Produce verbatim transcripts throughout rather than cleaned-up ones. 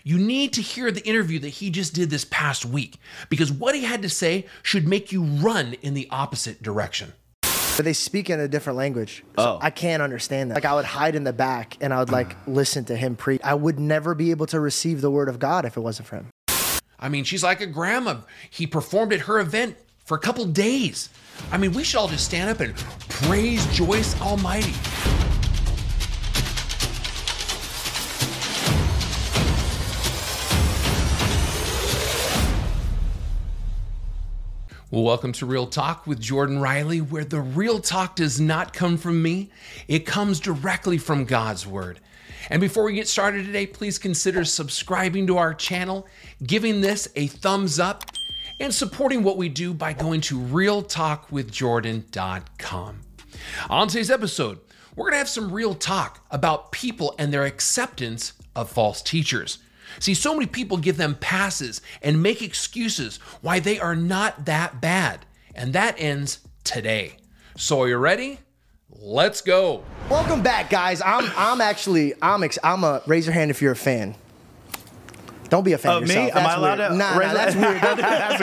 You need to hear the interview that he just did this past week, because what he had to say should make you run in the opposite direction. But they speak in a different language. So oh. I can't understand that. Like, I would hide in the back and I would like listen to him preach. I would never be able to receive the word of God if it wasn't for him. I mean, she's like a grandma. He performed at her event for a couple days. I mean, we should all just stand up and praise Joyce Almighty. Well, welcome to Real Talk with Jordan Riley, where the real talk does not come from me. It comes directly from God's Word. And before we get started today, please consider subscribing to our channel, giving this a thumbs up, and supporting what we do by going to real talk with jordan dot com. On today's episode, we're going to have some real talk about people and their acceptance of false teachers. See, so many people give them passes and make excuses why they are not that bad. And that ends today. So are you ready? Let's go. Welcome back, guys. I'm I'm actually I'm ex- I'm a raise your hand if you're a fan. Don't be a fan Of of me? yourself. Am That's I allowed weird. to Nah, raise nah, that's weird. Don't do that.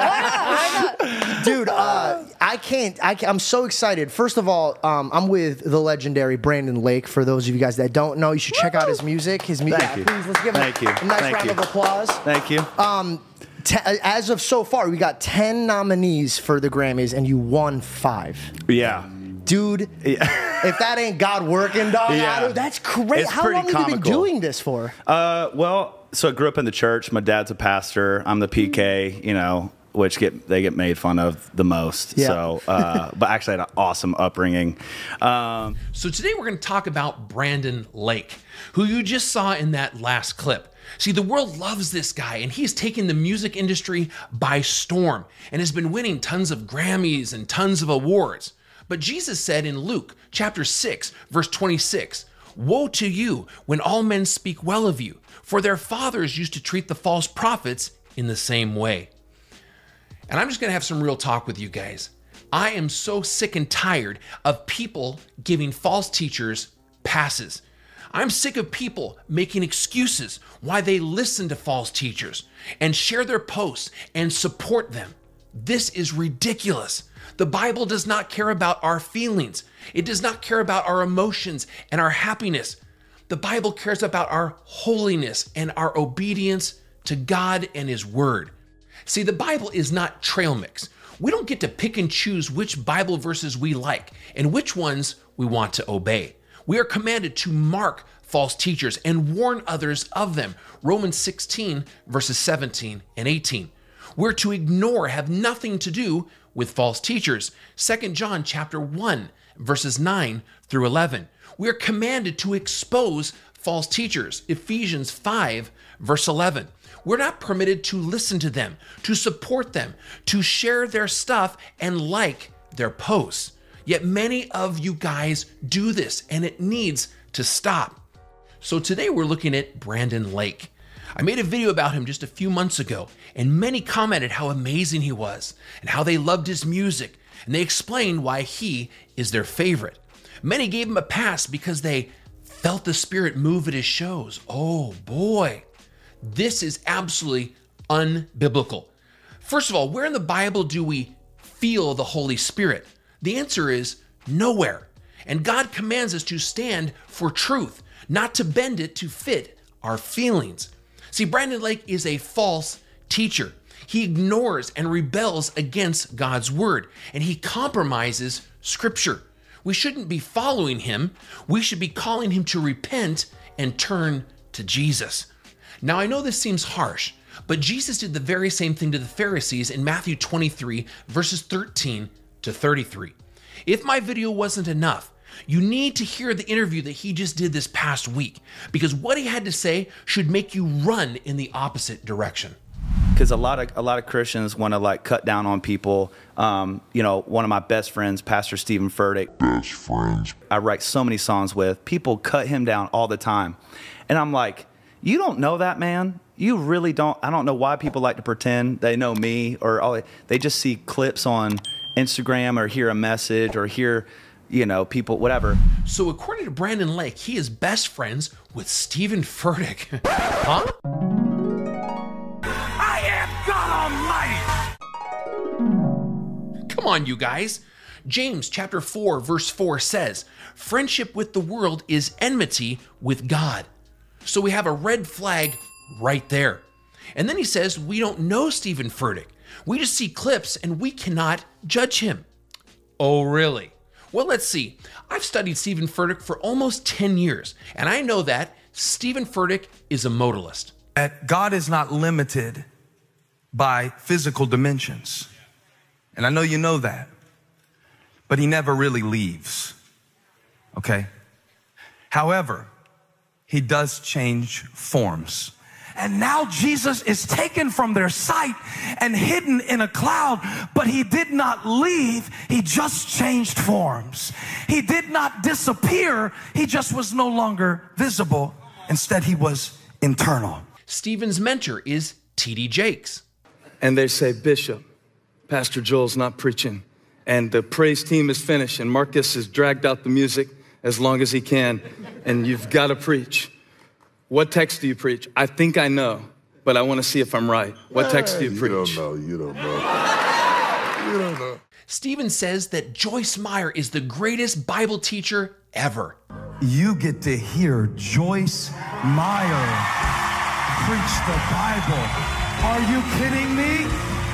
That's weird. Dude, uh, I can't, I can't. I'm so excited. First of all, um, I'm with the legendary Brandon Lake. For those of you guys that don't know, you should check out his music. His music. Thank you. Please, let's give him Thank a, you. a nice Thank round you. of applause. Thank you. Um, t- as of so far, we got ten nominees for the Grammys, and you won five. Yeah. Dude, Yeah. if that ain't God working, dog, Yeah. I don't- that's crazy. It's How pretty long have you been comical. doing this for? Uh, well, so I grew up in the church. My dad's a pastor. I'm the P K, you know, which get they get made fun of the most. Yeah. So, uh, but actually I had an awesome upbringing. Um, So today we're going to talk about Brandon Lake, who you just saw in that last clip. See, the world loves this guy, and he's taken the music industry by storm and has been winning tons of Grammys and tons of awards. But Jesus said in Luke chapter six, verse twenty-six, "Woe to you when all men speak well of you, for their fathers used to treat the false prophets in the same way." And I'm just going to have some real talk with you guys. I am so sick and tired of people giving false teachers passes. I'm sick of people making excuses why they listen to false teachers and share their posts and support them. This is ridiculous. The Bible does not care about our feelings. It does not care about our emotions and our happiness. The Bible cares about our holiness and our obedience to God and His Word. See, the Bible is not trail mix. We don't get to pick and choose which Bible verses we like and which ones we want to obey. We are commanded to mark false teachers and warn others of them. Romans sixteen, verses seventeen and eighteen. We're to ignore, have nothing to do with false teachers. Second John chapter one, verses nine through eleven. We are commanded to expose false teachers. Ephesians five, verse eleven. We're not permitted to listen to them, to support them, to share their stuff and like their posts. Yet many of you guys do this, and it needs to stop. So today we're looking at Brandon Lake. I made a video about him just a few months ago, and many commented how amazing he was and how they loved his music, and they explained why he is their favorite. Many gave him a pass because they felt the Spirit move at his shows. Oh boy, this is absolutely unbiblical. First of all, where in the Bible do we feel the Holy Spirit? The answer is nowhere. And God commands us to stand for truth, not to bend it to fit our feelings. See, Brandon Lake is a false teacher. He ignores and rebels against God's word, and he compromises Scripture. We shouldn't be following him. We should be calling him to repent and turn to Jesus. Now, I know this seems harsh, but Jesus did the very same thing to the Pharisees in Matthew twenty-three, verses thirteen to thirty-three. If my video wasn't enough, you need to hear the interview that he just did this past week, because what he had to say should make you run in the opposite direction. Because a lot of a lot of Christians want to like cut down on people. Um, you know, one of my best friends, Pastor Stephen Furtick, best friends, I write so many songs with. People cut him down all the time, and I'm like, you don't know that man. You really don't. I don't know why people like to pretend they know me, or all, they just see clips on Instagram or hear a message or hear, you know, people, whatever. So according to Brandon Lake, he is best friends with Steven Furtick. Huh? I am God Almighty! Come on, you guys. James chapter four, verse four says, friendship with the world is enmity with God. So we have a red flag right there. And then he says, we don't know Steven Furtick. We just see clips and we cannot judge him. Oh, really? Well, let's see. I've studied Steven Furtick for almost ten years, and I know that Steven Furtick is a modalist. That God is not limited by physical dimensions. And I know you know that. But he never really leaves. Okay? However, he does change forms. And now Jesus is taken from their sight and hidden in a cloud, but he did not leave. He just changed forms. He did not disappear. He just was no longer visible. Instead, he was internal. Steven's mentor is T D Jakes. And they say, Bishop, Pastor Joel's not preaching. And the praise team is finished. And Marcus has dragged out the music as long as he can. And you've got to preach. What text do you preach? I think I know, but I want to see if I'm right. What text do you preach? You don't know. You don't know. You don't know. Steven says that Joyce Meyer is the greatest Bible teacher ever. You get to hear Joyce Meyer preach the Bible. Are you kidding me?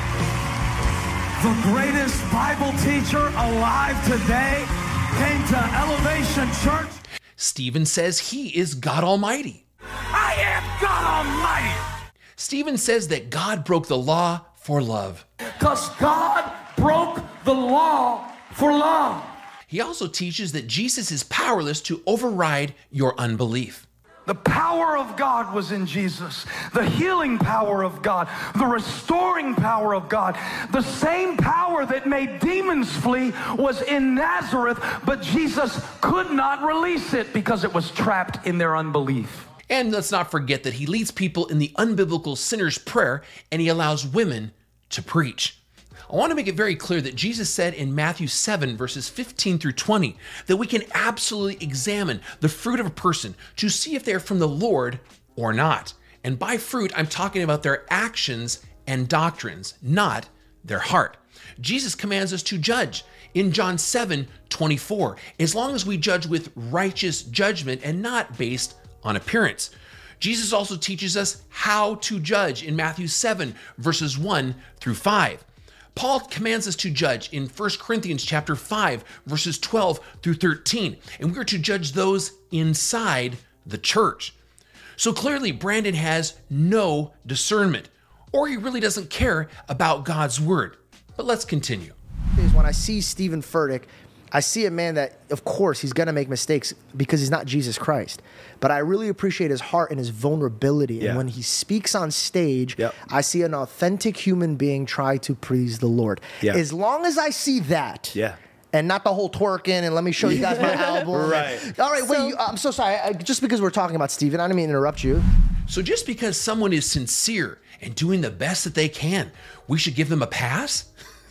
The greatest Bible teacher alive today came to Elevation Church. Steven says he is God Almighty. I am God Almighty. Steven says that God broke the law for love. Because God broke the law for love. He also teaches that Jesus is powerless to override your unbelief. The power of God was in Jesus. The healing power of God. The restoring power of God. The same power that made demons flee was in Nazareth, but Jesus could not release it because it was trapped in their unbelief. And let's not forget that he leads people in the unbiblical sinner's prayer, and he allows women to preach. I want to make it very clear that Jesus said in Matthew seven, verses fifteen through twenty, that we can absolutely examine the fruit of a person to see if they're from the Lord or not. And by fruit, I'm talking about their actions and doctrines, not their heart. Jesus commands us to judge in John seven, twenty-four, as long as we judge with righteous judgment and not based on appearance. Jesus also teaches us how to judge in Matthew seven, verses one through five. Paul commands us to judge in First Corinthians chapter five, verses twelve through thirteen, and we're to judge those inside the church. So clearly, Brandon has no discernment, or he really doesn't care about God's word. But let's continue. Is when I see Steven Furtick, I see a man that, of course, he's going to make mistakes because he's not Jesus Christ. But I really appreciate his heart and his vulnerability. Yeah. And when he speaks on stage, Yep. I see an authentic human being try to please the Lord. Yeah. As long as I see that, Yeah. and not the whole twerking and let me show you guys my album. Right. All right, wait, So- you, I'm so sorry. I, just because we're talking about Steven, I didn't mean to interrupt you. So just because someone is sincere and doing the best that they can, we should give them a pass?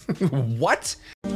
What?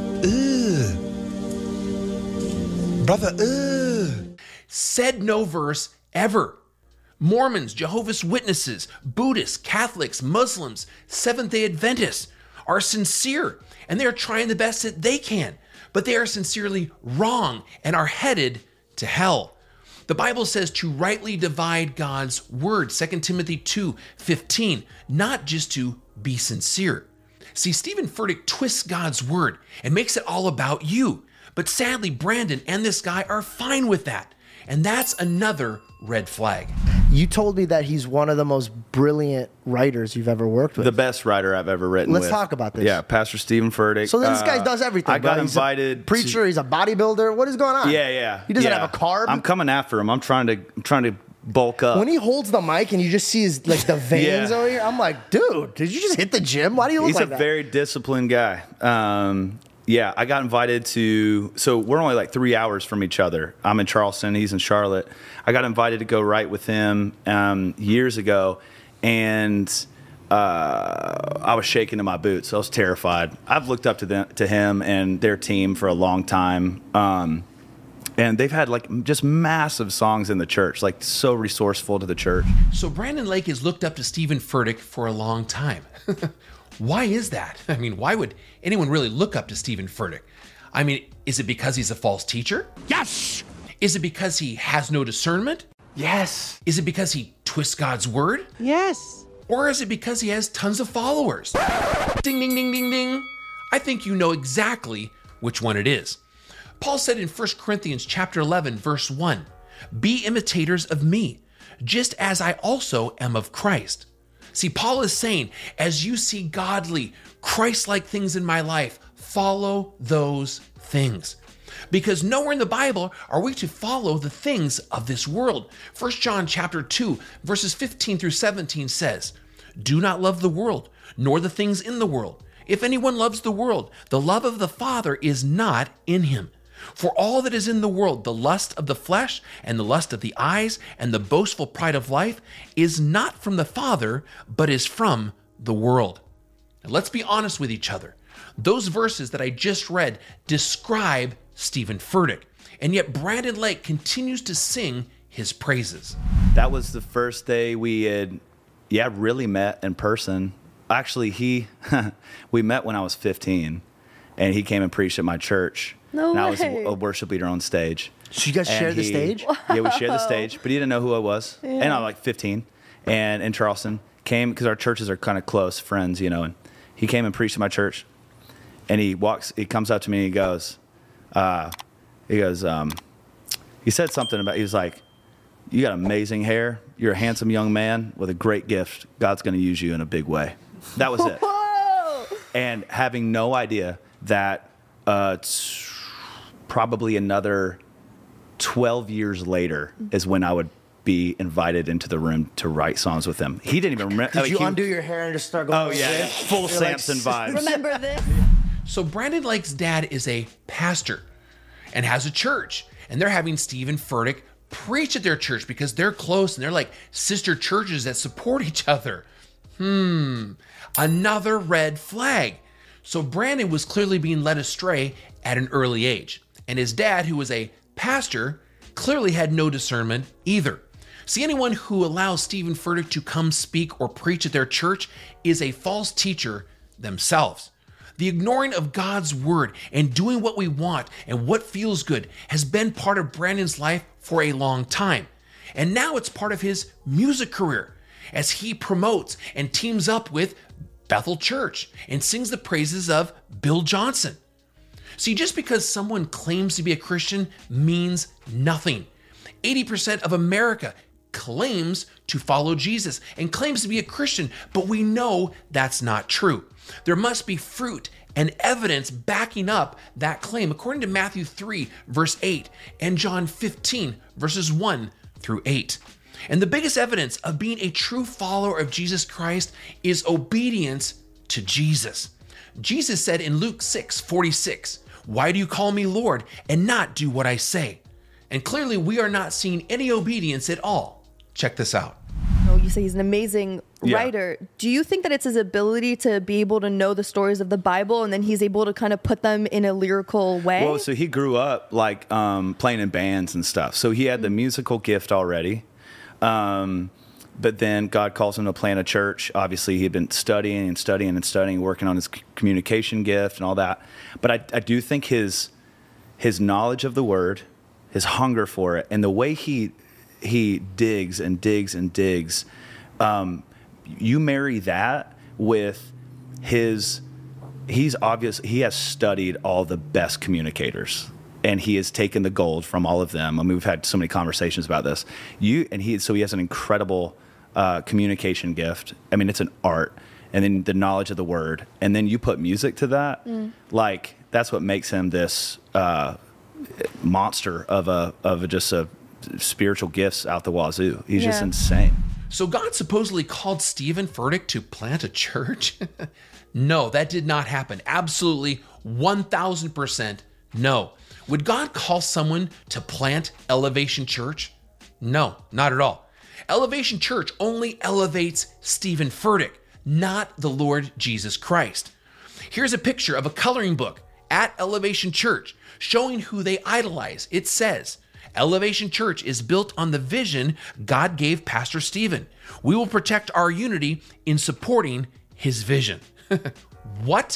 Brother, ugh. Said no verse ever. Mormons, Jehovah's Witnesses, Buddhists, Catholics, Muslims, Seventh-day Adventists are sincere and they are trying the best that they can, but they are sincerely wrong and are headed to hell. The Bible says to rightly divide God's word, Second Timothy two fifteen, not just to be sincere. See, Steven Furtick twists God's word and makes it all about you. But sadly, Brandon and this guy are fine with that. And that's another red flag. You told me that he's one of the most brilliant writers you've ever worked with. The best writer I've ever written Let's with. talk about this. Yeah, Pastor Steven Furtick. So this guy Uh, does everything. I got bro. He's invited. a preacher. to- He's a bodybuilder. What is going on? yeah, yeah. He doesn't yeah. have a carb. I'm coming after him. I'm trying to. I'm trying to bulk up. When he holds the mic and you just see his like the veins Yeah. over here, I'm like, dude, did you just hit the gym? Why do you look He's like a that? very disciplined guy. Um, yeah, I got invited to. So we're only like three hours from each other. I'm in Charleston. He's in Charlotte. I got invited to go write with him um, years ago, and uh, I was shaking in my boots. I was terrified. I've looked up to them, to him and their team for a long time. Um, And they've had like just massive songs in the church, like so resourceful to the church. So Brandon Lake is looked up to Stephen Furtick for a long time. Why is that? I mean, why would anyone really look up to Stephen Furtick? I mean, is it because he's a false teacher? Yes! Is it because he has no discernment? Yes. Is it because he twists God's word? Yes. Or is it because he has tons of followers? Ding, ding, ding, ding, ding. I think you know exactly which one it is. Paul said in First Corinthians chapter eleven, verse one, "Be imitators of me, just as I also am of Christ." See, Paul is saying, as you see godly, Christ-like things in my life, follow those things. Because nowhere in the Bible are we to follow the things of this world. First John chapter two, verses fifteen through seventeen says, "Do not love the world, nor the things in the world. If anyone loves the world, the love of the Father is not in him. For all that is in the world, the lust of the flesh and the lust of the eyes and the boastful pride of life is not from the Father, but is from the world." Now, let's be honest with each other. Those verses that I just read describe Stephen Furtick, and yet Brandon Lake continues to sing his praises. That was the first day we had, yeah, really met in person. Actually, he, we met when I was fifteen, and he came and preached at my church. No and way. I was a, a worship leader on stage. So you guys And share the he- stage? Yeah, we shared the stage, but he didn't know who I was. And I was like fifteen, and in Charleston, came, because our churches are kind of close friends, you know, and he came and preached at my church, and he walks, he comes up to me and he goes, uh, he goes, um, he said something about, he was like, "You got amazing hair. You're a handsome young man with a great gift. God's going to use you in a big way." That was it. Whoa! And having no idea that uh, t- probably another twelve years later is when I would be invited into the room to write songs with him. He didn't even remember. Did you undo your hair and just start going Oh, like yeah, yeah. this? Full You're like, Samson vibes. Remember this? So Brandon Lake's dad is a pastor and has a church, and they're having Stephen Furtick preach at their church because they're close and they're like sister churches that support each other. Hmm, another red flag. So Brandon was clearly being led astray at an early age, and his dad, who was a pastor, clearly had no discernment either. See, anyone who allows Stephen Furtick to come speak or preach at their church is a false teacher themselves. The ignoring of God's word and doing what we want and what feels good has been part of Brandon's life for a long time. And now it's part of his music career as he promotes and teams up with Bethel Church and sings the praises of Bill Johnson. See, just because someone claims to be a Christian means nothing. eighty percent of America claims to follow Jesus and claims to be a Christian, but we know that's not true. There must be fruit and evidence backing up that claim, according to Matthew three, verse eight, and John fifteen, verses one through eight. And the biggest evidence of being a true follower of Jesus Christ is obedience to Jesus. Jesus said in Luke six forty-six, "Why do you call me Lord and not do what I say?" And clearly we are not seeing any obedience at all. Check this out. Oh, you say he's an amazing Yeah. writer. Do you think that it's his ability to be able to know the stories of the Bible and then he's able to kind of put them in a lyrical way? Well, so he grew up like um, playing in bands and stuff. So he had the musical gift already. Um, but then God calls him to plant a church. Obviously, he had been studying and studying and studying, working on his c- communication gift and all that. But I, I do think his his knowledge of the word, his hunger for it, and the way he he digs and digs and digs, um, you marry that with his. He's obvious. He has studied all the best communicators, and he has taken the gold from all of them. I mean, we've had so many conversations about this. You and he, so he has an incredible uh, communication gift. I mean, it's an art, and then the knowledge of the word, and then you put music to that. Mm. Like that's what makes him this uh, monster of a of a, just a spiritual gifts out the wazoo. He's Yeah. just insane. So God supposedly called Stephen Furtick to plant a church? No, that did not happen. Absolutely one thousand percent no. Would God call someone to plant Elevation Church? No, not at all. Elevation Church only elevates Stephen Furtick, not the Lord Jesus Christ. Here's a picture of a coloring book at Elevation Church, showing who they idolize. It says, Elevation Church is built on the vision God gave Pastor Stephen. We will protect our unity in supporting his vision. What?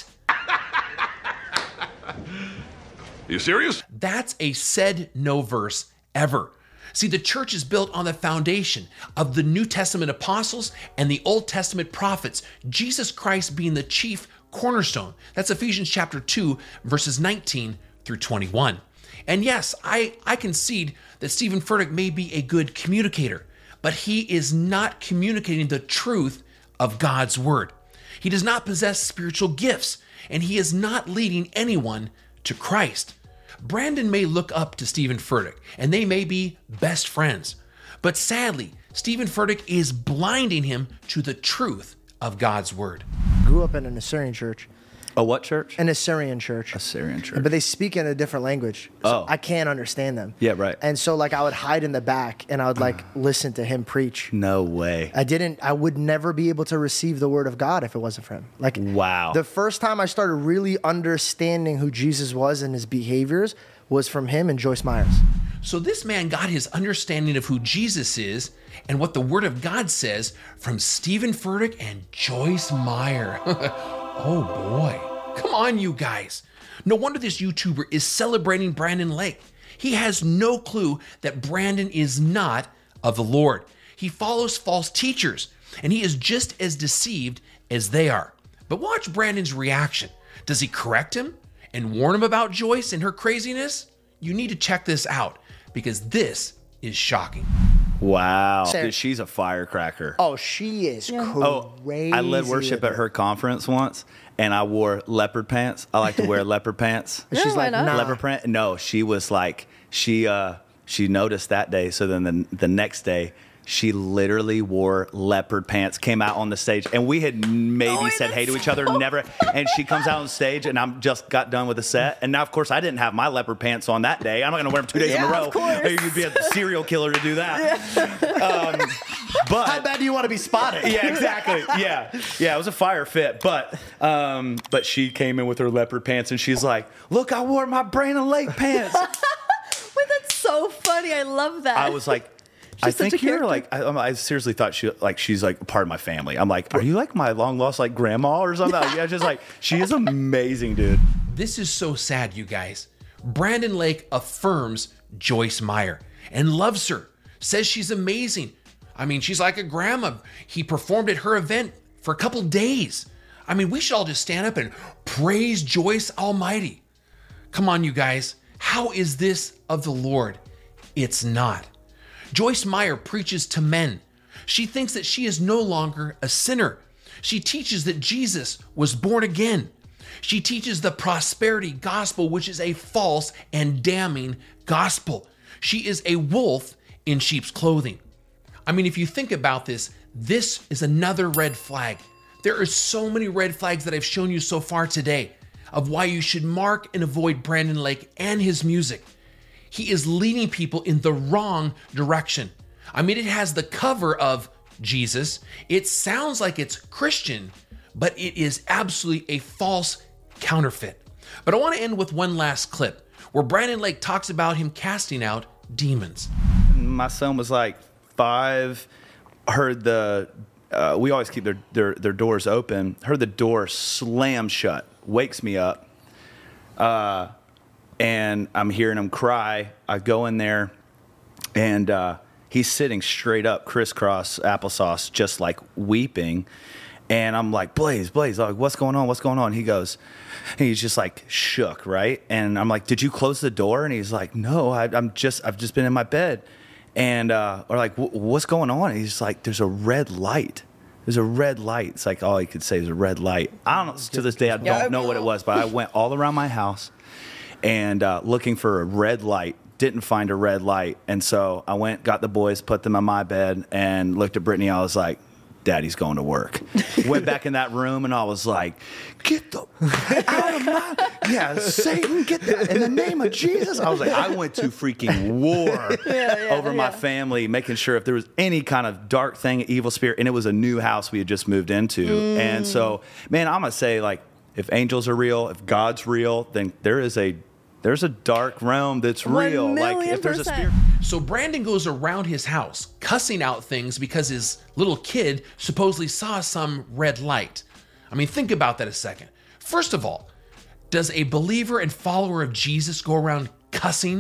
You serious? That's a said no verse ever. See, the church is built on the foundation of the New Testament apostles and the Old Testament prophets, Jesus Christ being the chief cornerstone. That's Ephesians chapter two, verses nineteen through twenty-one. And yes, I, I concede that Stephen Furtick may be a good communicator, but he is not communicating the truth of God's word. He does not possess spiritual gifts, and he is not leading anyone to Christ. Brandon may look up to Stephen Furtick, and they may be best friends. But sadly, Stephen Furtick is blinding him to the truth of God's word. Grew up in an Assyrian church. A what church? An Assyrian church. Assyrian church. But they speak in a different language. So Oh. I can't understand them. Yeah, right. And so like I would hide in the back and I would like listen to him preach. No way. I didn't, I would never be able to receive the word of God if it wasn't for him. Like, Wow. The first time I started really understanding who Jesus was and his behaviors was from him and Joyce Myers. So this man got his understanding of who Jesus is and what the word of God says from Stephen Furtick and Joyce Meyer. Oh boy. Come on, you guys. No wonder this YouTuber is celebrating Brandon Lake. He has no clue that Brandon is not of the Lord. He follows false teachers, and he is just as deceived as they are. But watch Brandon's reaction. Does he correct him and warn him about Joyce and her craziness? You need to check this out because this is shocking. Wow. Sarah- Dude, she's a firecracker. Oh, she is Oh, crazy. I led worship at her conference once, and I wore leopard pants. I like to wear leopard pants. And she's Yeah, why like, not? nah. Leopard print? No, she was like, she uh, she noticed that day. So then the, the next day, she literally wore leopard pants, came out on the stage, and we had maybe Oh, said hey to that's each other, so never. And she comes out on stage, and I'm just got done with the set. And now, of course, I didn't have my leopard pants on that day. I'm not going to wear them two days in a Yeah, row. of course. You'd be a serial killer to do that. Um, but How bad do you want to be spotted? yeah, exactly. Yeah, yeah. It was a fire fit, but um, but she came in with her leopard pants, and she's like, "Look, I wore my Brandon Lake pants." Wait, that's so funny. I love that. I was like, I such think a you're character. like, I, I seriously thought she like she's like part of my family. I'm like, are you like my long lost like grandma or something? Yeah, just like she is amazing, dude. This is so sad, you guys. Brandon Lake affirms Joyce Meyer and loves her, says she's amazing. I mean, she's like a grandma. He performed at her event for a couple days. I mean, we should all just stand up and praise Joyce Almighty. Come on, you guys. How is this of the Lord? It's not. Joyce Meyer preaches to men. She thinks that she is no longer a sinner. She teaches that Jesus was born again. She teaches the prosperity gospel, which is a false and damning gospel. She is a wolf in sheep's clothing. I mean, if you think about this, this is another red flag. There are so many red flags that I've shown you so far today of why you should mark and avoid Brandon Lake and his music. He is leading people in the wrong direction. I mean, it has the cover of Jesus. It sounds like it's Christian, but it is absolutely a false counterfeit. But I want to end with one last clip where Brandon Lake talks about him casting out demons. My son was like five, heard the, uh, we always keep their, their, their doors open, heard the door slam shut, wakes me up, uh, and I'm hearing him cry. I go in there, and uh, he's sitting straight up, crisscross applesauce, just like weeping. And I'm like, Blaze, Blaze, like, what's going on? What's going on? He goes, and he's just like shook, right? And I'm like, did you close the door? And he's like, no, I, I'm just, I've just been in my bed. And uh, we're like, what's going on? And he's like, there's a red light. There's a red light. It's like all he could say is a red light. I don't know. To this day, I don't know what it was, but I went all around my house and uh, looking for a red light. Didn't find a red light. And so I went, got the boys, put them on my bed, and looked at Brittany. I was like, Daddy's going to work. Went back in that room, and I was like, get the out of my, yeah, Satan, get that in the name of Jesus. I was like, I went to freaking war Yeah, yeah, over my yeah. family, making sure if there was any kind of dark thing, evil spirit, and it was a new house we had just moved into. Mm. And so, man, I'm going to say, like, if angels are real, if God's real, then there is a there's a dark realm that's real. Like if there's a spirit. So Brandon goes around his house cussing out things because his little kid supposedly saw some red light. I mean, think about that a second. First of all, does a believer and follower of Jesus go around cussing?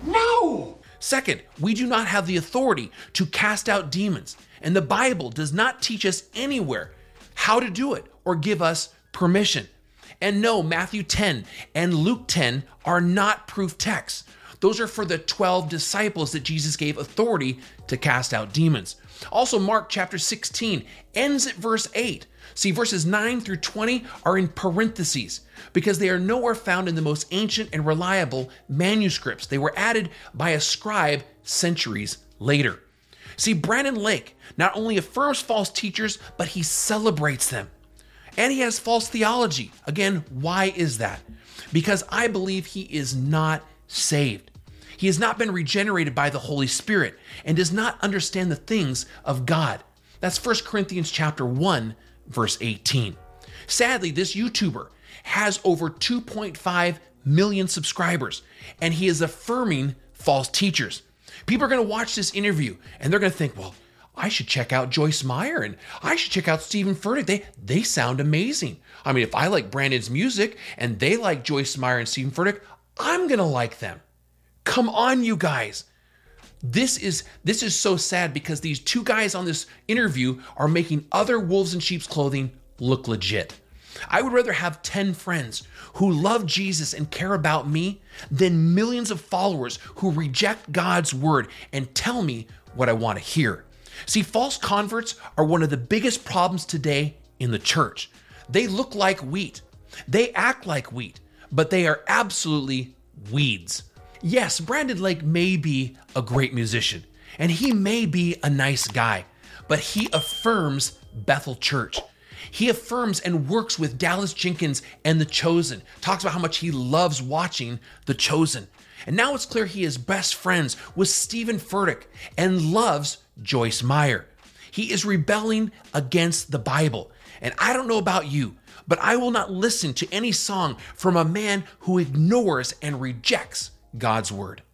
No! Second, we do not have the authority to cast out demons, and the Bible does not teach us anywhere how to do it or give us permission. And no, Matthew ten and Luke ten are not proof texts. Those are for the twelve disciples that Jesus gave authority to cast out demons. Also, Mark chapter sixteen ends at verse eight. See, verses nine through twenty are in parentheses because they are nowhere found in the most ancient and reliable manuscripts. They were added by a scribe centuries later. See, Brandon Lake not only affirms false teachers, but he celebrates them. And he has false theology. Again, why is that? Because I believe he is not saved. He has not been regenerated by the Holy Spirit and does not understand the things of God. That's First Corinthians chapter one, verse eighteen. Sadly, this YouTuber has over two point five million subscribers, and he is affirming false teachers. People are going to watch this interview and they're going to think, well, I should check out Joyce Meyer and I should check out Steven Furtick. They they sound amazing. I mean, if I like Brandon's music and they like Joyce Meyer and Steven Furtick, I'm going to like them. Come on, you guys. This is this is so sad because these two guys on this interview are making other wolves in sheep's clothing look legit. I would rather have ten friends who love Jesus and care about me than millions of followers who reject God's word and tell me what I want to hear. See, false converts are one of the biggest problems today in the church. They look like wheat. They act like wheat, but they are absolutely weeds. Yes, Brandon Lake may be a great musician, and he may be a nice guy, but he affirms Bethel Church. He affirms and works with Dallas Jenkins and The Chosen, talks about how much he loves watching The Chosen. And now it's clear he is best friends with Steven Furtick and loves Joyce Meyer. He is rebelling against the Bible. And I don't know about you, but I will not listen to any song from a man who ignores and rejects God's word.